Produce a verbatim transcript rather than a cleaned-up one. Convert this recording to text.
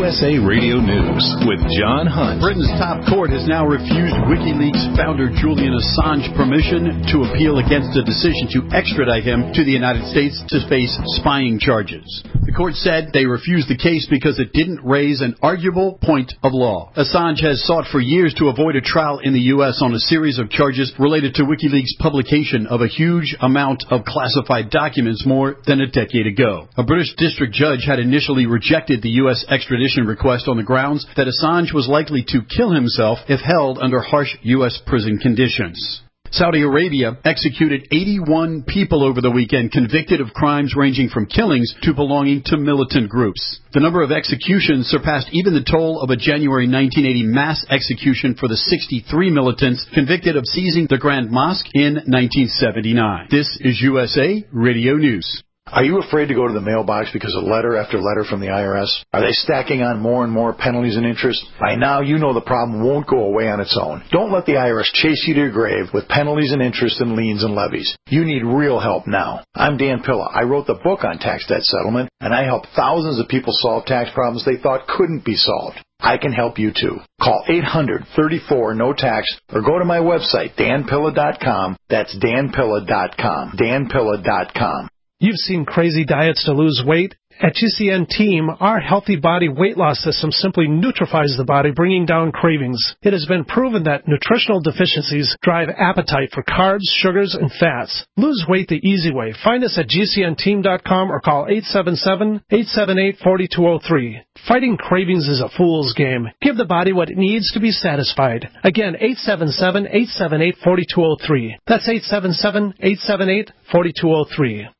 U S A Radio News with John Hunt. Britain's top court has now refused WikiLeaks founder Julian Assange permission to appeal against a decision to extradite him to the United States to face spying charges. The court said they refused the case because it didn't raise an arguable point of law. Assange has sought for years to avoid a trial in the U S on a series of charges related to WikiLeaks' publication of a huge amount of classified documents more than a decade ago. A British district judge had initially rejected the U S extradition request on the grounds that Assange was likely to kill himself if held under harsh U S prison conditions. Saudi Arabia executed eighty-one people over the weekend convicted of crimes ranging from killings to belonging to militant groups. The number of executions surpassed even the toll of a January nineteen eighty mass execution for the sixty-three militants convicted of seizing the Grand Mosque in nineteen seventy-nine. This is U S A Radio News. Are you afraid to go to the mailbox because of letter after letter from the I R S? Are they stacking on more and more penalties and interest? By now, you know the problem won't go away on its own. Don't let the I R S chase you to your grave with penalties and interest and liens and levies. You need real help now. I'm Dan Pilla. I wrote the book on tax debt settlement, and I help thousands of people solve tax problems they thought couldn't be solved. I can help you too. Call eight hundred, thirty-four, no tax or go to my website, dan pilla dot com. That's dan pilla dot com. dan pilla dot com. You've seen crazy diets to lose weight. At G C N Team, our Healthy Body Weight Loss System simply neutralizes the body, bringing down cravings. It has been proven that nutritional deficiencies drive appetite for carbs, sugars, and fats. Lose weight the easy way. Find us at G C N team dot com or call eight seven seven, eight seven eight, four two zero three. Fighting cravings is a fool's game. Give the body what it needs to be satisfied. Again, eight seven seven, eight seven eight, four two zero three. That's eight seven seven, eight seven eight, four two zero three.